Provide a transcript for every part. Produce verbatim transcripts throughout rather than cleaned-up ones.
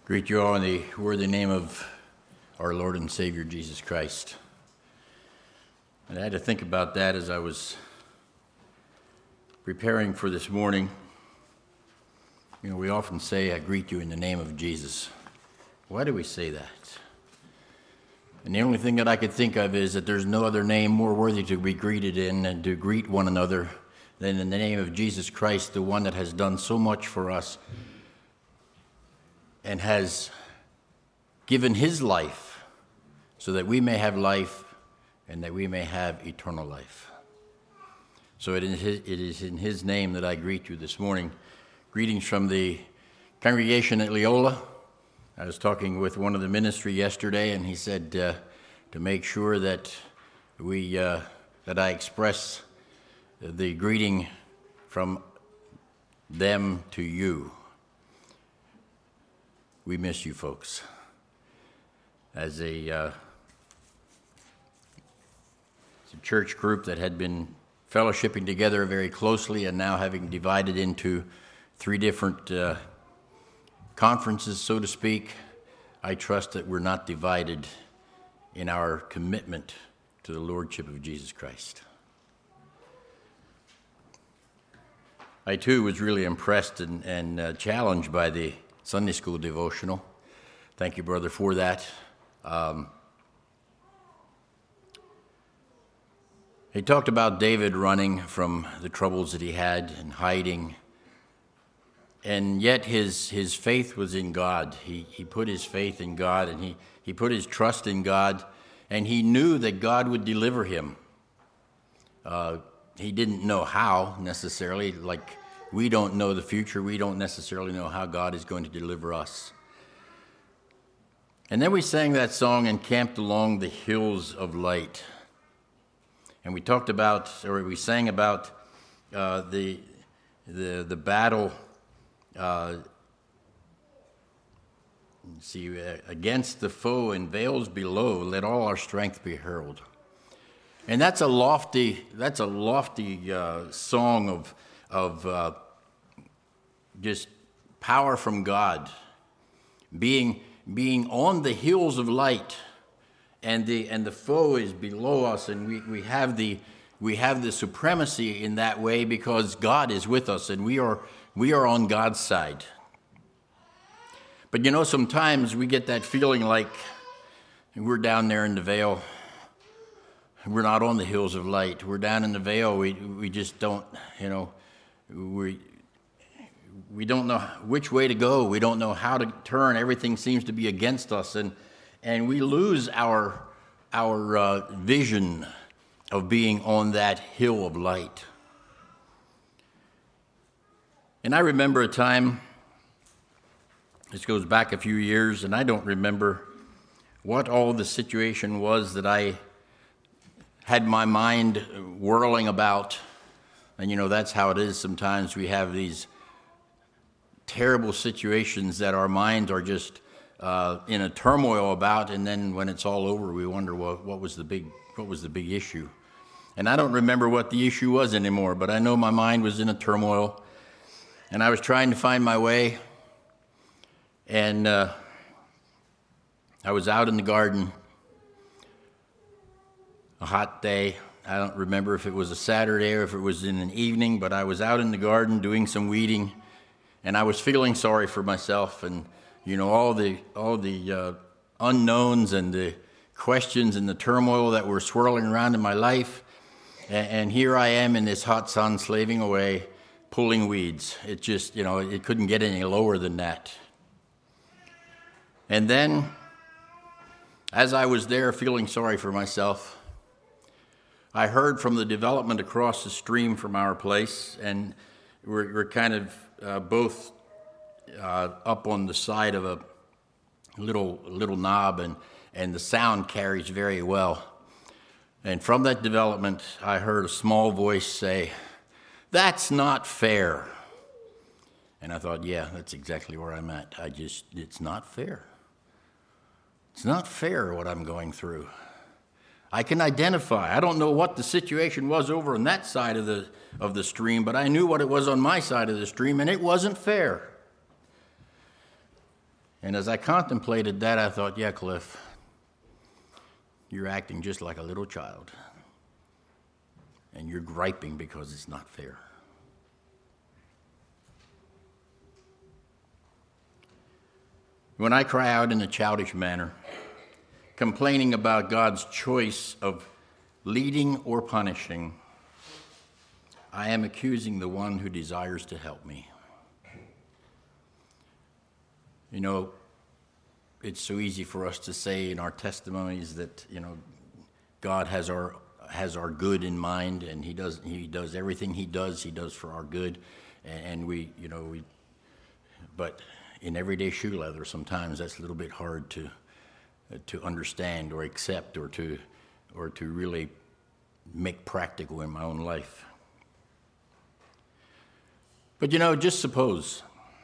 Greet you all in the worthy name of our Lord and Savior, Jesus Christ. And I had to think about that as I was preparing for this morning. You know, we often say, I greet you in the name of Jesus. Why do we say that? And the only thing that I could think of is that there's no other name more worthy to be greeted in and to greet one another than in the name of Jesus Christ, the one that has done so much for us and has given his life so that we may have life and that we may have eternal life. So it is, his, it is in his name that I greet you this morning. Greetings from the congregation at Leola. I was talking with one of the ministry yesterday, and he said uh, to make sure that we uh, that I express the greeting from them to you. We miss you folks. As a, uh, as a church group that had been fellowshipping together very closely and now having divided into three different uh, conferences, so to speak, I trust that we're not divided in our commitment to the Lordship of Jesus Christ. I too was really impressed and, and uh, challenged by the Sunday school devotional. Thank you, brother, for that. Um, he talked about David running from the troubles that he had and hiding, and yet his his faith was in God. He he put his faith in God, and he, he put his trust in God, and he knew that God would deliver him. Uh, he didn't know how necessarily, like we don't know the future. We don't necessarily know how God is going to deliver us. And then we sang that song, Encamped Along the Hills of Light. And we talked about, or we sang about uh, the, the, the battle uh, see, uh, against the foe in vales below, let all our strength be hurled. And that's a lofty, that's a lofty uh, song of of uh, just power from God, being being on the hills of light, and the and the foe is below us, and we, we have the we have the supremacy in that way because God is with us, and we are we are on God's side. But you know, sometimes we get that feeling like we're down there in the vale. We're not on the hills of light. We're down in the vale. We we just don't, you know, we we don't know which way to go. We don't know how to turn. Everything seems to be against us, and and we lose our our uh, vision of being on that hill of light. And I remember a time. This goes back a few years, and I don't remember what all the situation was that I had my mind whirling about. And you know, that's how it is sometimes. We have these terrible situations that our minds are just uh, in a turmoil about, and then when it's all over, we wonder what, what was the big what was the big issue. And I don't remember what the issue was anymore, but I know my mind was in a turmoil, and I was trying to find my way, and uh, I was out in the garden. A hot day. I don't remember if it was a Saturday or if it was in an evening, but I was out in the garden doing some weeding, and I was feeling sorry for myself, and you know, all the all the uh, unknowns and the questions and the turmoil that were swirling around in my life, and, and here I am in this hot sun slaving away, pulling weeds. It just, you know, it couldn't get any lower than that. And then, as I was there feeling sorry for myself, I heard from the development across the stream from our place, and we're, we're kind of uh, both uh, up on the side of a little little knob, and, and the sound carries very well. And from that development, I heard a small voice say, "That's not fair." And I thought, yeah, that's exactly where I'm at. I just, it's not fair. It's not fair what I'm going through. I can identify. I don't know what the situation was over on that side of the of the stream, but I knew what it was on my side of the stream, and it wasn't fair. And as I contemplated that, I thought, yeah, Cliff, you're acting just like a little child. And you're griping because it's not fair. When I cry out in a childish manner, complaining about God's choice of leading or punishing, I am accusing the one who desires to help me. You know, it's so easy for us to say in our testimonies that, you know, God has our has our good in mind, and he does he does everything he does, he does for our good. And we, you know, we but in everyday shoe leather, sometimes that's a little bit hard to to understand or accept or to or to really make practical in my own life. But you know, just suppose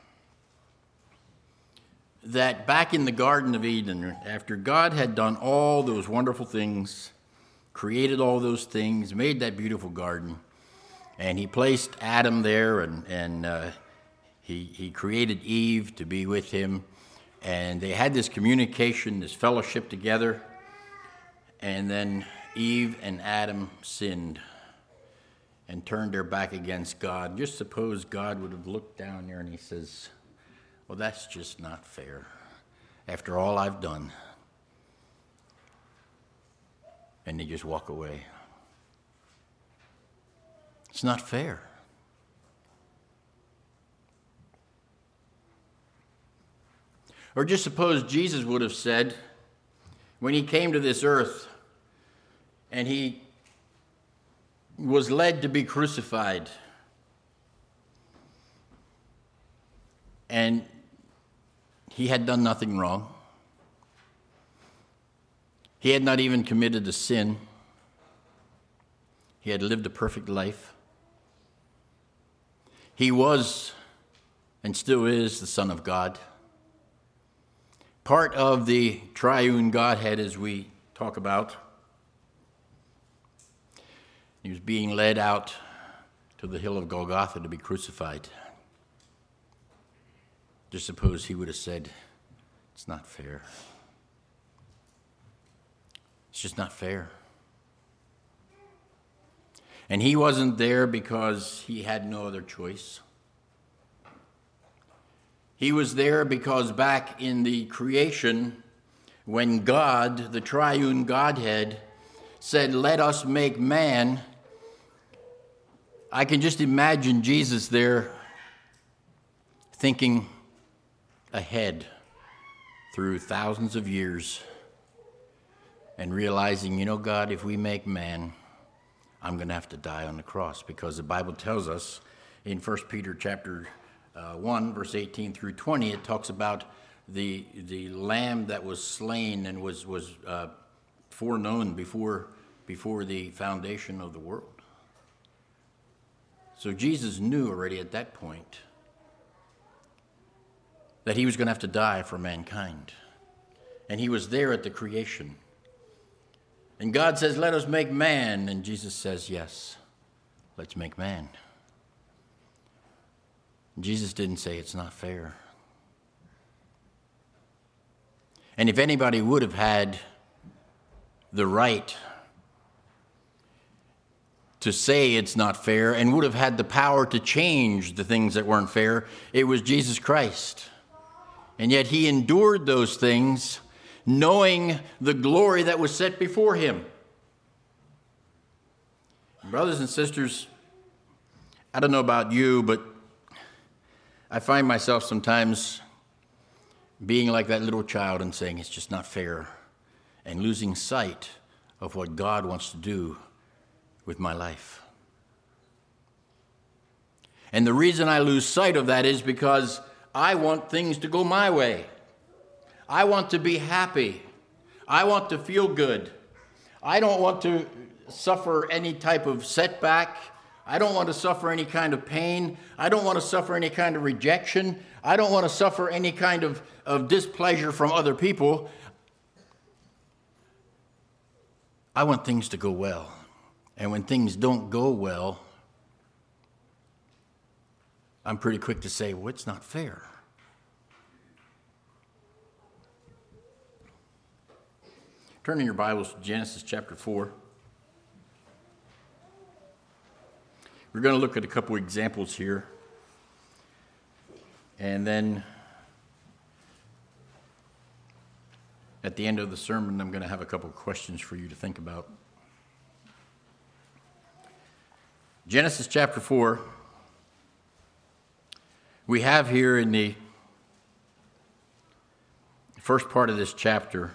that back in the Garden of Eden, after God had done all those wonderful things, created all those things, made that beautiful garden, and he placed Adam there, and, and uh, he, he created Eve to be with him, and they had this communication, this fellowship together, and then Eve and Adam sinned and turned their back against God. Just suppose God would have looked down there and he says, well, that's just not fair. After all I've done. And they just walk away. It's not fair. Or just suppose Jesus would have said, when he came to this earth and he was led to be crucified, and he had done nothing wrong. He had not even committed a sin. He had lived a perfect life. He was and still is the Son of God. Part of the triune Godhead, as we talk about. He was being led out to the hill of Golgotha to be crucified. Just suppose he would have said, it's not fair. It's just not fair. And he wasn't there because he had no other choice. He was there because back in the creation, when God, the triune Godhead, said, let us make man, I can just imagine Jesus there thinking ahead through thousands of years and realizing, you know, God, if we make man, I'm going to have to die on the cross, because the Bible tells us in First Peter chapter uh, one, verse eighteen through twenty, it talks about the the lamb that was slain and was was uh, foreknown before before the foundation of the world. So Jesus knew already at that point that he was going to have to die for mankind. And he was there at the creation. And God says, let us make man. And Jesus says, yes, let's make man. Jesus didn't say it's not fair. And if anybody would have had the right to say it's not fair and would have had the power to change the things that weren't fair, it was Jesus Christ. And yet he endured those things knowing the glory that was set before him. Brothers and sisters, I don't know about you, but I find myself sometimes being like that little child and saying it's just not fair, and losing sight of what God wants to do with my life. And the reason I lose sight of that is because I want things to go my way. I want to be happy. I want to feel good. I don't want to suffer any type of setback. I don't want to suffer any kind of pain. I don't want to suffer any kind of rejection. I don't want to suffer any kind of, of displeasure from other people. I want things to go well. And when things don't go well, I'm pretty quick to say, well, it's not fair. Turn in your Bibles to Genesis chapter four. We're going to look at a couple examples here. And then at the end of the sermon, I'm going to have a couple of questions for you to think about. Genesis chapter four. We have here in the first part of this chapter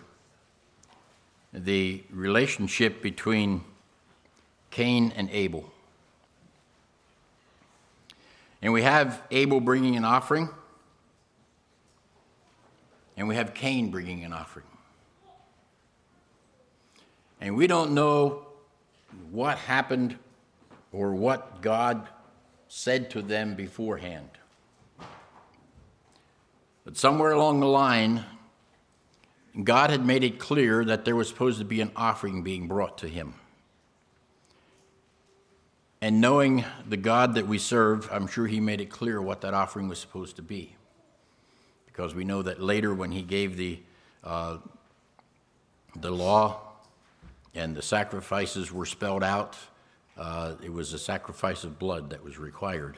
the relationship between Cain and Abel. And we have Abel bringing an offering, and we have Cain bringing an offering. And we don't know what happened or what God said to them beforehand. But somewhere along the line, God had made it clear that there was supposed to be an offering being brought to him. And knowing the God that we serve, I'm sure he made it clear what that offering was supposed to be. Because we know that later when he gave the, uh, the law and the sacrifices were spelled out, uh, it was a sacrifice of blood that was required.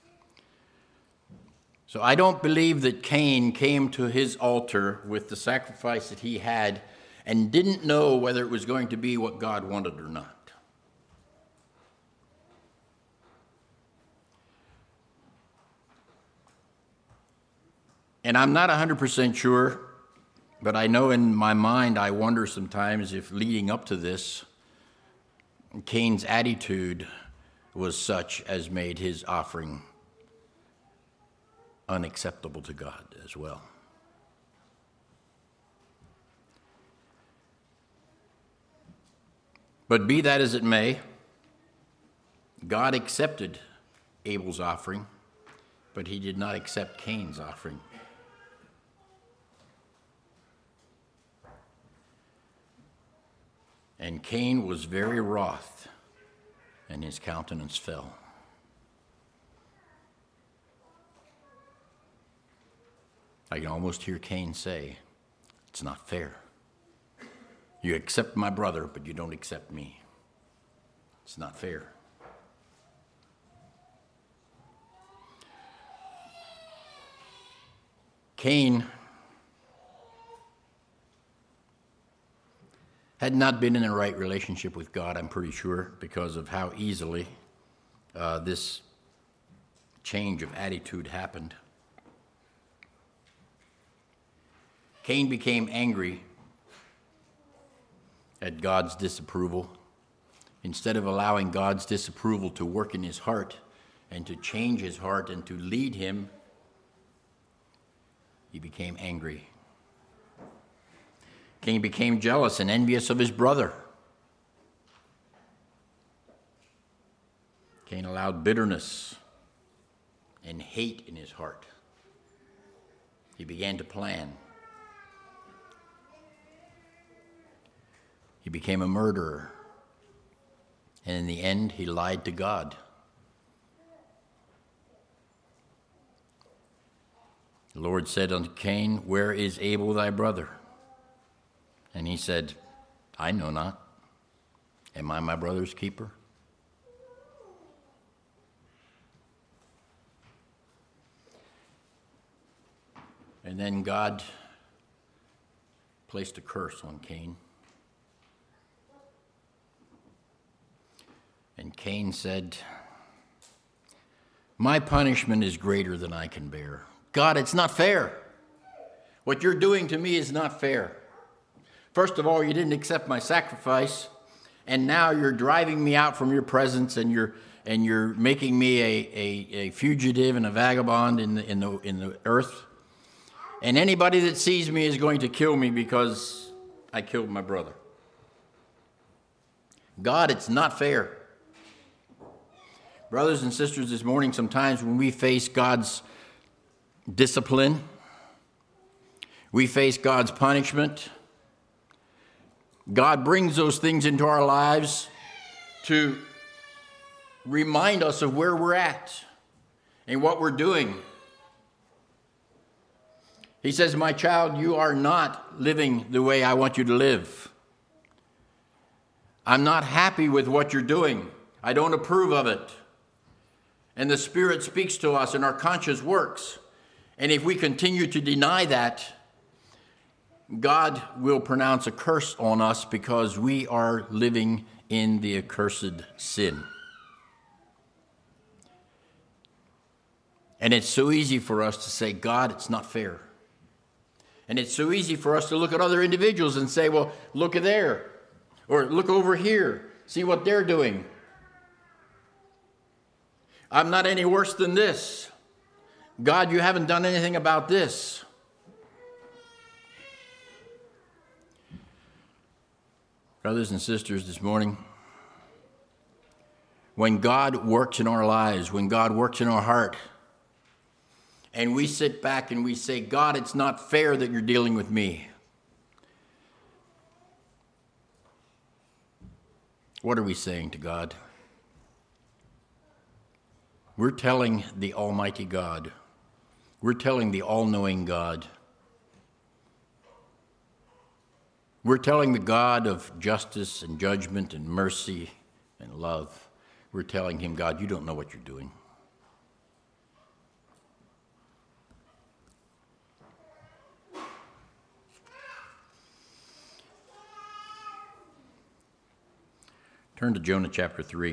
So I don't believe that Cain came to his altar with the sacrifice that he had and didn't know whether it was going to be what God wanted or not. And I'm not one hundred percent sure, but I know in my mind I wonder sometimes if leading up to this, Cain's attitude was such as made his offering unacceptable to God as well. But be that as it may, God accepted Abel's offering, but he did not accept Cain's offering. And Cain was very wroth, and his countenance fell. I can almost hear Cain say, "It's not fair. You accept my brother, but you don't accept me. It's not fair." Cain had not been in a right relationship with God, I'm pretty sure, because of how easily uh, this change of attitude happened. Cain became angry at God's disapproval. Instead of allowing God's disapproval to work in his heart and to change his heart and to lead him, he became angry. Cain became jealous and envious of his brother. Cain allowed bitterness and hate in his heart. He began to plan. He became a murderer. And in the end, he lied to God. The Lord said unto Cain, "Where is Abel thy brother?" And he said, "I know not. Am I my brother's keeper?" And then God placed a curse on Cain. And Cain said, "My punishment is greater than I can bear. God, it's not fair. What you're doing to me is not fair. First of all, you didn't accept my sacrifice, and now you're driving me out from your presence, and you're and you're making me a, a, a fugitive and a vagabond in the, in the in the earth. And anybody that sees me is going to kill me because I killed my brother. God, it's not fair." Brothers and sisters, this morning, sometimes when we face God's discipline, we face God's punishment, God brings those things into our lives to remind us of where we're at and what we're doing. He says, "My child, you are not living the way I want you to live. I'm not happy with what you're doing. I don't approve of it. And the Spirit speaks to us and our conscience works. And if we continue to deny that, God will pronounce a curse on us because we are living in the accursed sin. And it's so easy for us to say, God, it's not fair. And it's so easy for us to look at other individuals and say, well, look at there. Or look over here. See what they're doing. I'm not any worse than this. God, you haven't done anything about this. Brothers and sisters, this morning, when God works in our lives, when God works in our heart, and we sit back and we say, God, it's not fair that you're dealing with me. What are we saying to God? We're telling the Almighty God. We're telling the all-knowing God. We're telling the God of justice and judgment and mercy and love. We're telling him, God, you don't know what you're doing. Turn to Jonah chapter three.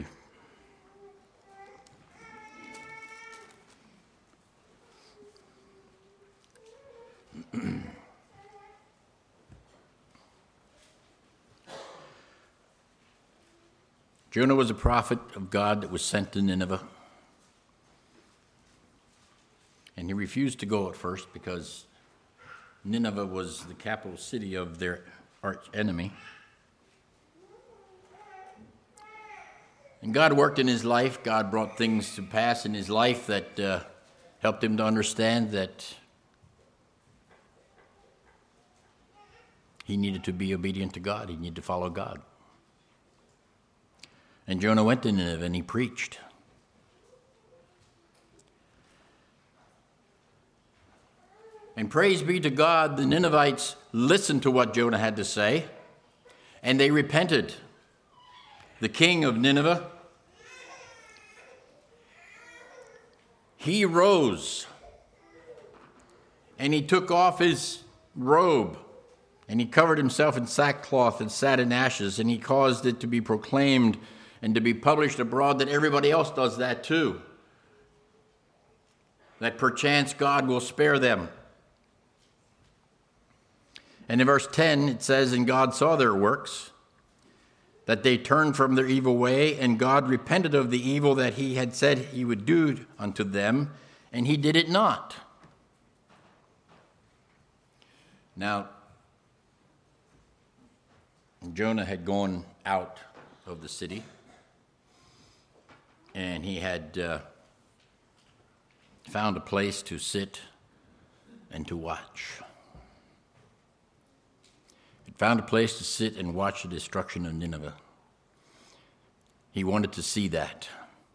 Jonah was a prophet of God that was sent to Nineveh. And he refused to go at first because Nineveh was the capital city of their arch enemy. And God worked in his life. God brought things to pass in his life that uh, helped him to understand that he needed to be obedient to God. He needed to follow God. And Jonah went to Nineveh and he preached. And praise be to God, the Ninevites listened to what Jonah had to say, and they repented. The king of Nineveh, he rose, and he took off his robe, and he covered himself in sackcloth and sat in ashes, and he caused it to be proclaimed and to be published abroad that everybody else does that too, that perchance God will spare them. And in verse ten, it says, and God saw their works, that they turned from their evil way, and God repented of the evil that he had said he would do unto them, and he did it not. Now, Jonah had gone out of the city, and he had uh, found a place to sit and to watch. He found a place to sit and watch the destruction of Nineveh. He wanted to see that.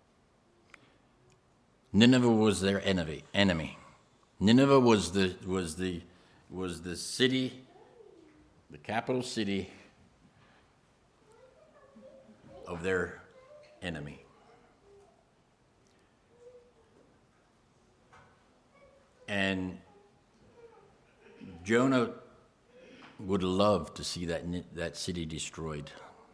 Nineveh was their enemy. Enemy. Nineveh was the was the was the city, the capital city of their enemy. And Jonah would love to see that, that city destroyed.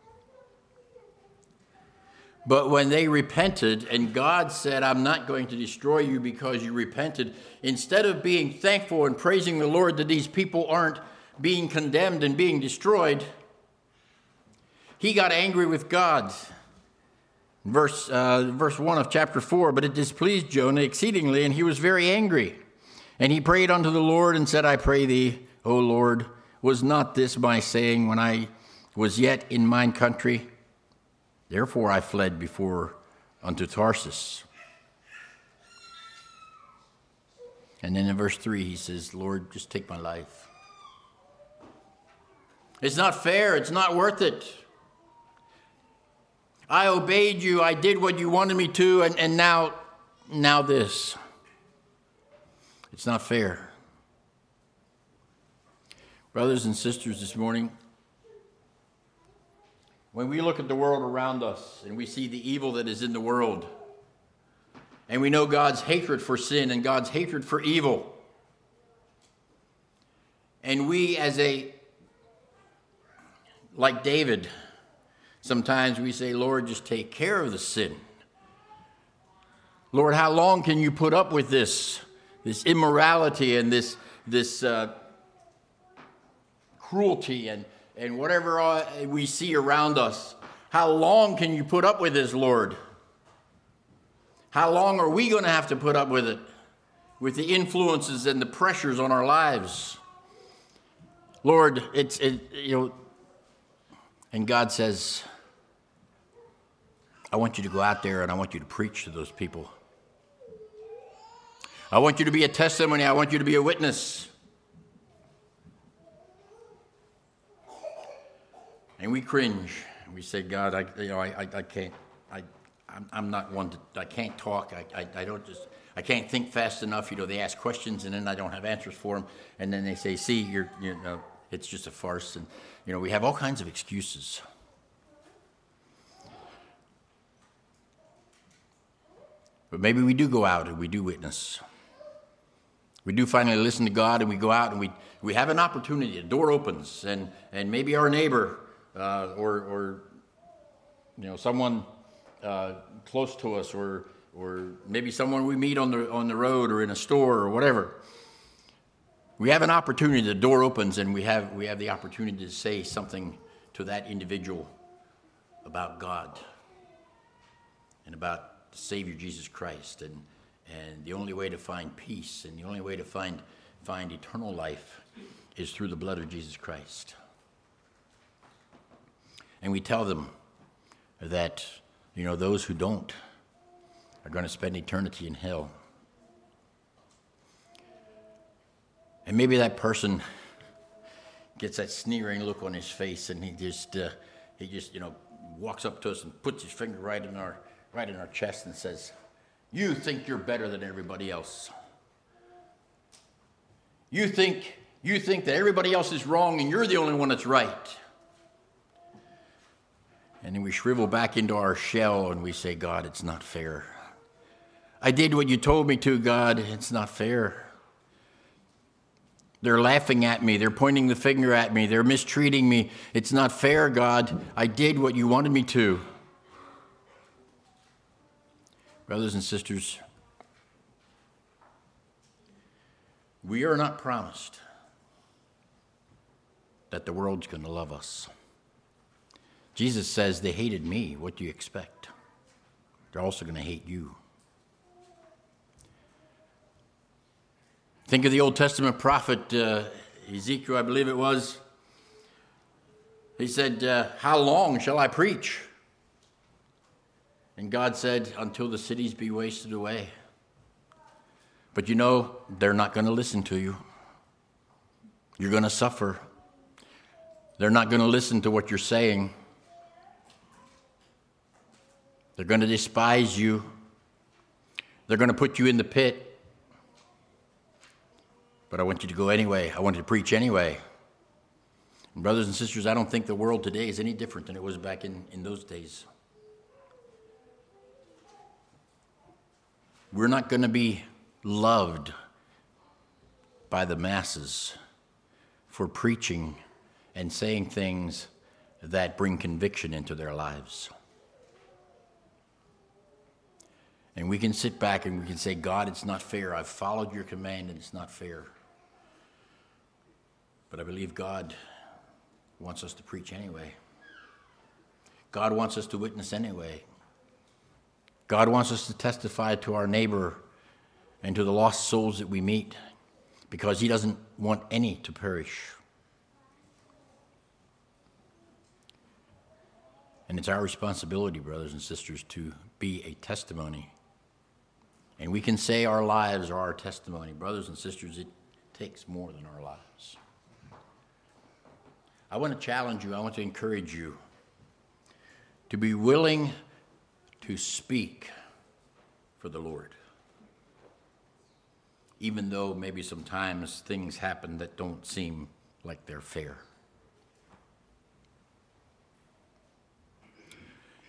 But when they repented, and God said, I'm not going to destroy you because you repented, instead of being thankful and praising the Lord that these people aren't being condemned and being destroyed, he got angry with God. Verse, uh, verse one of chapter four, but it displeased Jonah exceedingly, and he was very angry. And he prayed unto the Lord and said, I pray thee, O Lord, was not this my saying when I was yet in mine country? Therefore I fled before unto Tarsus. And then in verse three he says, Lord, just take my life. It's not fair. It's not worth it. I obeyed you. I did what you wanted me to, and, and now, now this. It's not fair. Brothers and sisters, this morning, when we look at the world around us and we see the evil that is in the world, and we know God's hatred for sin and God's hatred for evil, and we as a, like David, sometimes we say, Lord, just take care of the sin. Lord, how long can you put up with this, this immorality and this, this uh, cruelty and, and whatever we see around us? How long can you put up with this, Lord? How long are we going to have to put up with it, with the influences and the pressures on our lives? Lord, it's, it, you know, and God says, I want you to go out there and I want you to preach to those people. I want you to be a testimony. I want you to be a witness. And we cringe. We say, God, I, you know, I, I, I can't. I, I'm, I'm not one to. I can't talk. I, I, I don't just. I can't think fast enough. You know, they ask questions and then I don't have answers for them. And then they say, see, you're, you know, it's just a farce. And you know, we have all kinds of excuses. But maybe we do go out and we do witness. We do finally listen to God, and we go out and we, we have an opportunity. A door opens, and, and maybe our neighbor uh, or, or you know someone uh, close to us, or or maybe someone we meet on the on the road or in a store or whatever. We have an opportunity. The door opens, and we have we have the opportunity to say something to that individual about God and about the Savior Jesus Christ, and and the only way to find peace and the only way to find find eternal life is through the blood of Jesus Christ. And we tell them that, you know, those who don't are going to spend eternity in hell. And maybe that person gets that sneering look on his face, and he just uh, he just you know walks up to us and puts his finger right in our right in our chest and says, you think you're better than everybody else. You think you think that everybody else is wrong and you're the only one that's right. And then we shrivel back into our shell and we say, God, it's not fair. I did what you told me to, God. It's not fair. They're laughing at me. They're pointing the finger at me. They're mistreating me. It's not fair, God. I did what you wanted me to. Brothers and sisters, we are not promised that the world's going to love us. Jesus says, they hated me. What do you expect? They're also going to hate you. Think of the Old Testament prophet uh, Ezekiel, I believe it was. He said, uh, how long shall I preach? And God said, until the cities be wasted away. But you know, they're not going to listen to you. You're going to suffer. They're not going to listen to what you're saying. They're going to despise you. They're going to put you in the pit. But I want you to go anyway. I want you to preach anyway. And brothers and sisters, I don't think the world today is any different than it was back in, in those days. We're not going to be loved by the masses for preaching and saying things that bring conviction into their lives. And we can sit back and we can say, God, it's not fair. I've followed your command and it's not fair. But I believe God wants us to preach anyway. God wants us to witness anyway. God wants us to testify to our neighbor and to the lost souls that we meet, because he doesn't want any to perish. And it's our responsibility, brothers and sisters, to be a testimony. And we can say our lives are our testimony. Brothers and sisters, it takes more than our lives. I want to challenge you, I want to encourage you to be willing to speak for the Lord. Even though maybe sometimes things happen that don't seem like they're fair.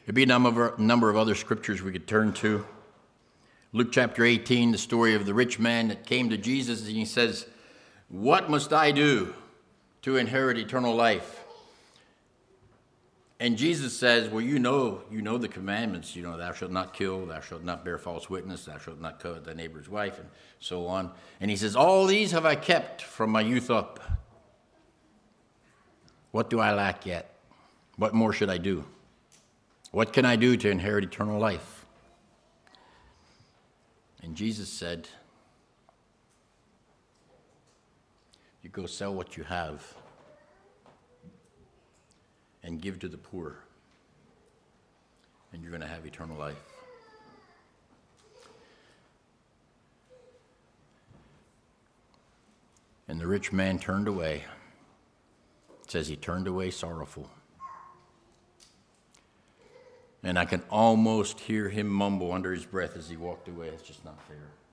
There'd be a number of, number of other scriptures we could turn to. Luke chapter eighteen, the story of the rich man that came to Jesus, and he says, "What must I do to inherit eternal life?" And Jesus says, well, you know, you know the commandments. You know, thou shalt not kill, thou shalt not bear false witness, thou shalt not covet thy neighbor's wife, and so on. And he says, all these have I kept from my youth up. What do I lack yet? What more should I do? What can I do to inherit eternal life? And Jesus said, you go sell what you have and give to the poor, and you're going to have eternal life. And the rich man turned away. It says he turned away sorrowful. And I can almost hear him mumble under his breath as he walked away, it's just not fair.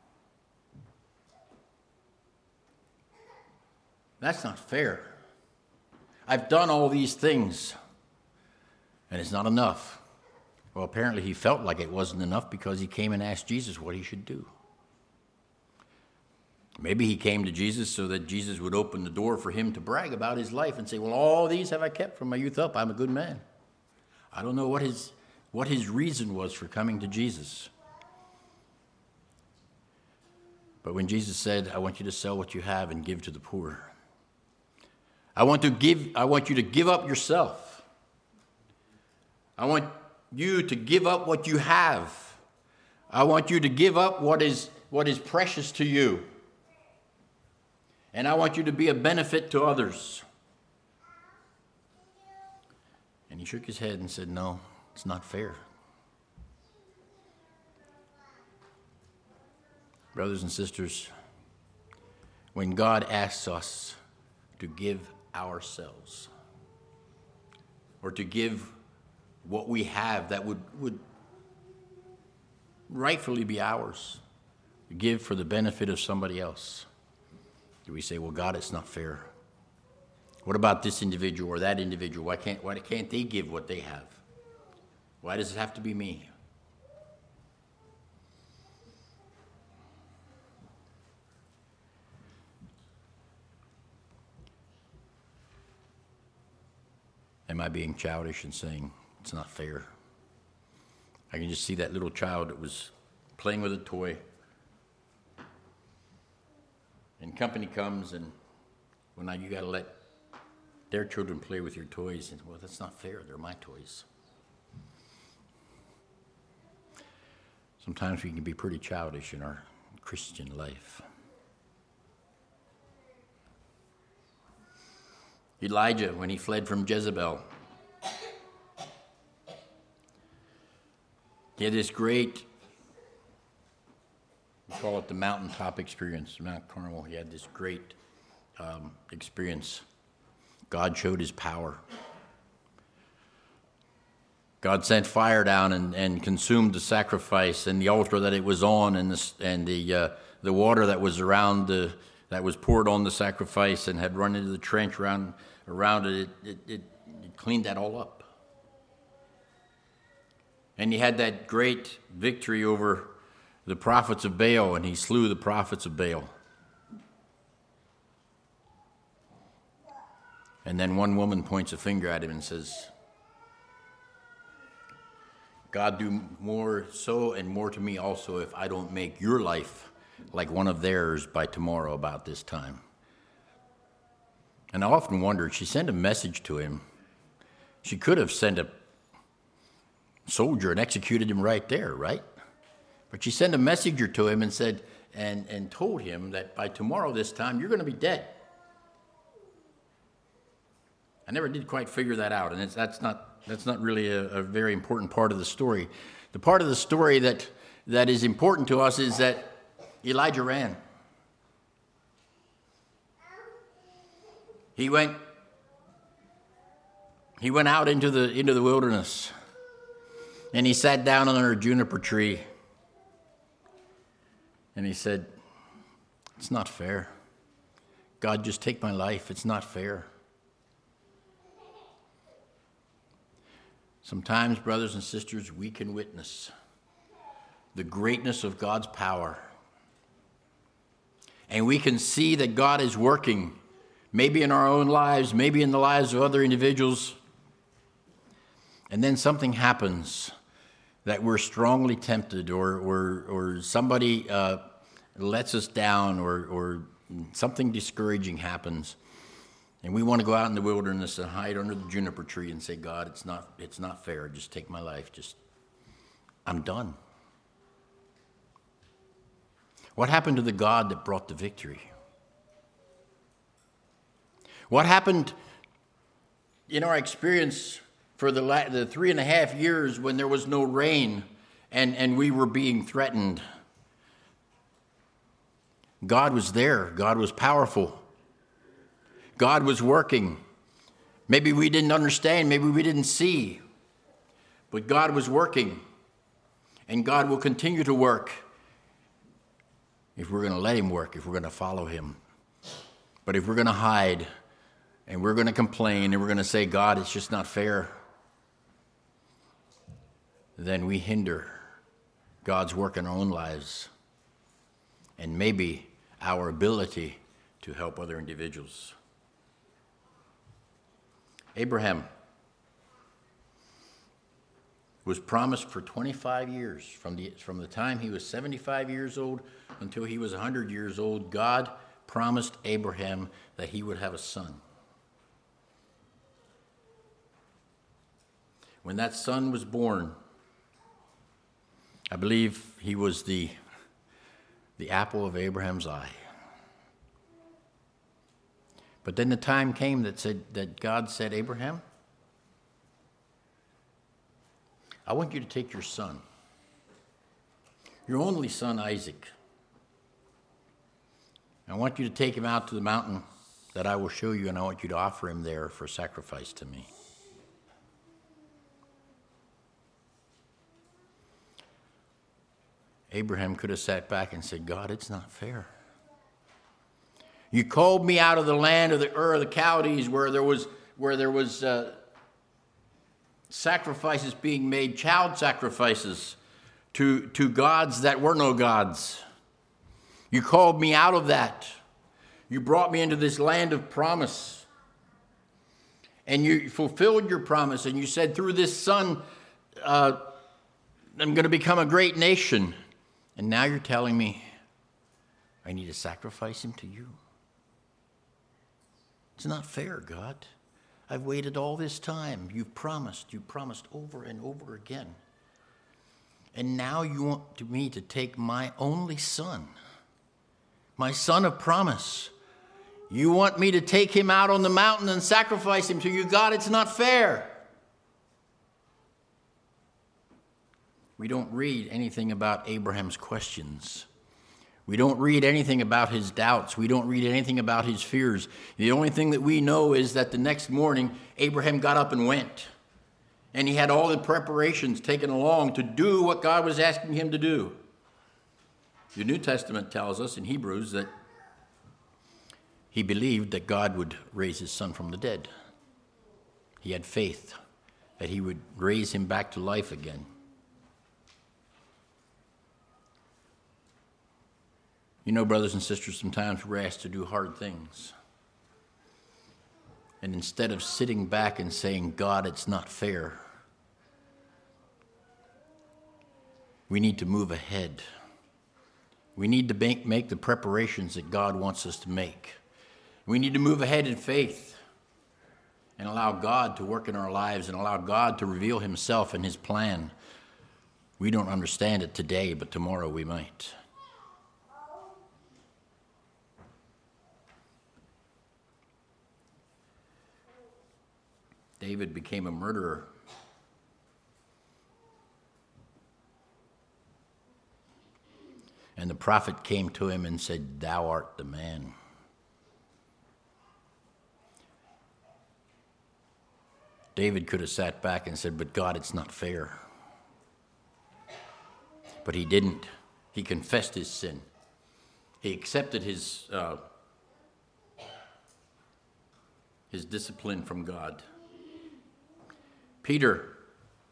That's not fair. I've done all these things, and it's not enough. Well, apparently he felt like it wasn't enough because he came and asked Jesus what he should do. Maybe he came to Jesus so that Jesus would open the door for him to brag about his life and say, well, all these have I kept from my youth up. I'm a good man. I don't know what his, what his reason was for coming to Jesus. But when Jesus said, I want you to sell what you have and give to the poor, I want to give, I want you to give up yourself. I want you to give up what you have. I want you to give up what is, what is precious to you. And I want you to be a benefit to others. And he shook his head and said, no, it's not fair. Brothers and sisters, when God asks us to give ourselves, or to give what we have that would, would rightfully be ours, to give for the benefit of somebody else, do we say, well, God, it's not fair? What about this individual or that individual? Why can't, why can't they give what they have? Why does it have to be me? Am I being childish and saying it's not fair? I can just see that little child that was playing with a toy. And company comes, and well, now you got to let their children play with your toys. And well, that's not fair. They're my toys. Sometimes we can be pretty childish in our Christian life. Elijah, when he fled from Jezebel, he had this great, we call it the mountaintop experience, Mount Carmel. He had this great um, experience. God showed his power. God sent fire down and, and consumed the sacrifice and the altar that it was on, and the and the uh, the water that was around the that was poured on the sacrifice and had run into the trench around around it. It, it, it, it cleaned that all up. And he had that great victory over the prophets of Baal, and he slew the prophets of Baal. And then one woman points a finger at him and says, God, do more so and more to me also if I don't make your life like one of theirs by tomorrow about this time. And I often wondered, she sent a message to him. She could have sent a soldier and executed him right there, right? But she sent a messenger to him and said, and, and told him that by tomorrow this time, you're going to be dead. I never did quite figure that out, and it's, that's not that's not really a, a very important part of the story. The part of the story that that is important to us is that Elijah ran. He went he went out into the into the wilderness, and he sat down under a juniper tree, and he said, it's not fair. God, just take my life. It's not fair. Sometimes, brothers and sisters, we can witness the greatness of God's power. And we can see that God is working, maybe in our own lives, maybe in the lives of other individuals. And then something happens that we're strongly tempted, or or, or somebody uh, lets us down, or, or something discouraging happens. And we want to go out in the wilderness and hide under the juniper tree and say, God, it's not, it's not fair. Just take my life. Just, I'm done. What happened to the God that brought the victory? What happened in our experience for the, la- the three and a half years when there was no rain and, and we were being threatened? God was there. God was powerful. God was working. Maybe we didn't understand. Maybe we didn't see. But God was working. And God will continue to work if we're going to let him work, if we're going to follow him. But if we're going to hide and we're going to complain and we're going to say, God, it's just not fair, then we hinder God's work in our own lives and maybe our ability to help other individuals. Abraham was promised for twenty-five years. From the, from the time he was seventy-five years old until he was one hundred years old, God promised Abraham that he would have a son. When that son was born, I believe he was the, the apple of Abraham's eye. But then the time came that said that God said, Abraham, I want you to take your son, your only son Isaac. I want you to take him out to the mountain that I will show you, and I want you to offer him there for sacrifice to me. Abraham could have sat back and said, God, it's not fair. You called me out of the land of the Ur of the Chaldees, where there was where there was uh, sacrifices being made, child sacrifices to, to gods that were no gods. You called me out of that. You brought me into this land of promise. And you fulfilled your promise, and you said, through this son, uh, I'm going to become a great nation. And now you're telling me I need to sacrifice him to you. It's not fair, God. I've waited all this time. You've promised. You've promised over and over again. And now you want to me to take my only son, my son of promise. You want me to take him out on the mountain and sacrifice him to you. God, it's not fair. We don't read anything about Abraham's questions. We don't read anything about his doubts. We don't read anything about his fears. The only thing that we know is that the next morning, Abraham got up and went. And he had all the preparations taken along to do what God was asking him to do. The New Testament tells us in Hebrews that he believed that God would raise his son from the dead. He had faith that he would raise him back to life again. You know, brothers and sisters, sometimes we're asked to do hard things. And instead of sitting back and saying, God, it's not fair, we need to move ahead. We need to make, make the preparations that God wants us to make. We need to move ahead in faith and allow God to work in our lives and allow God to reveal himself and his plan. We don't understand it today, but tomorrow we might. David became a murderer. And the prophet came to him and said, thou art the man. David could have sat back and said, but God, it's not fair. But he didn't. He confessed his sin. He accepted his, uh, his discipline from God. Peter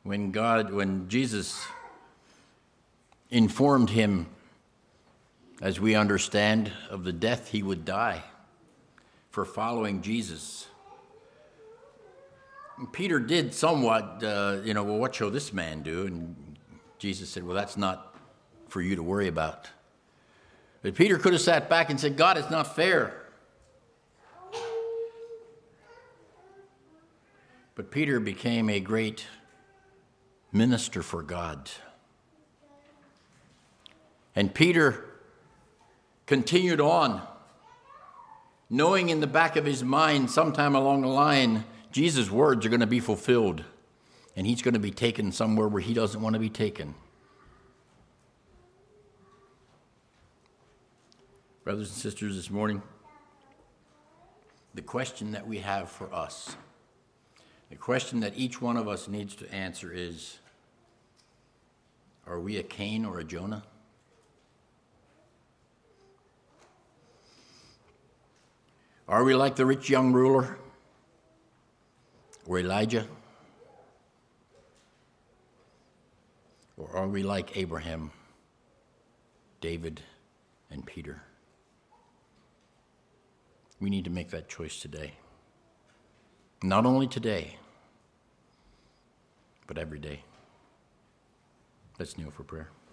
when God, when Jesus informed him, as we understand, of the death he would die for following Jesus. And Peter did somewhat, uh, you know, well, what shall this man do? And Jesus said, well, that's not for you to worry about. But Peter could have sat back and said, God, it's not fair. But Peter became a great minister for God. And Peter continued on, knowing in the back of his mind, sometime along the line, Jesus' words are going to be fulfilled, and he's going to be taken somewhere where he doesn't want to be taken. Brothers and sisters, this morning, the question that we have for us, the question that each one of us needs to answer is, are we a Cain or a Jonah? Are we like the rich young ruler or Elijah? Or are we like Abraham, David, and Peter? We need to make that choice today. Not only today, but every day. Let's kneel for prayer.